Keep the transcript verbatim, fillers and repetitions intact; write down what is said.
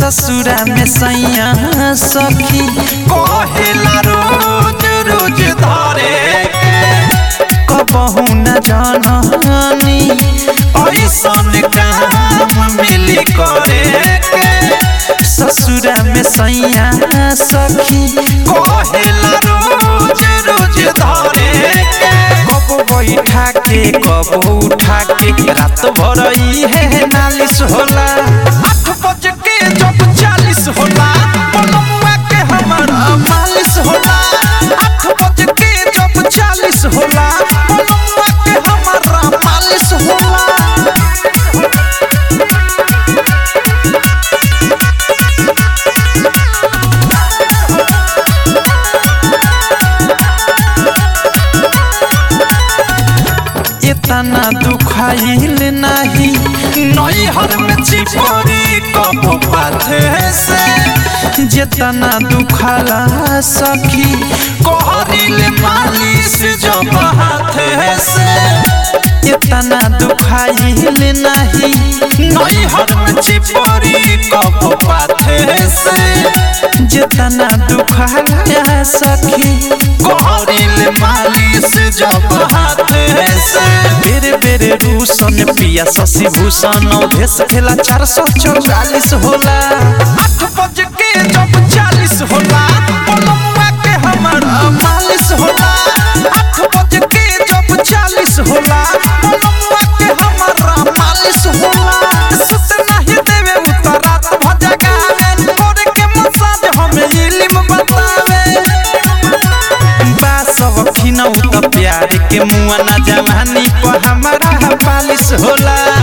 ससुरा में सैया सखी कहेला रोज रोज धरे कबहू न जाननी ऐसन काम मिली करे ससुरा में सैया सखी कहेला रोज रोज धरे कब बैठा के कब उठा के रात भर है नालिश होला आठ बज के जब चालीस होला पलमुआ के हमारा मालिश होला आठ बज के जब चालीस होला पलमुआ के हमारा मालिश होला इतना दुखाइल नहीं नई हर में चिपरी कब पाथे से जितना दुखाला सखी कहरिल मालिश जब हाथे से इतना दुखाइल नहीं नई हर में चिपरी कब पाथे से जितना दुखाला सखी कहरिल मालिश जब हाथे से बेरे बेरे रूसन पिया शशि भूषण भेस खेला चार सौ चौवालीस होला आठ बज के जब चालीस होला पलमुआ के हमारा मालिश होला आठ बज के जब चालीस होला पलमुआ के हमारा मालिश होला सुत नहीं देवे उतरात भजगावे करे के मसाज हमें इल्म बतावे बासव खिनौ त प्यार के मुआ ना जवानी पर हमारा पालिश होला।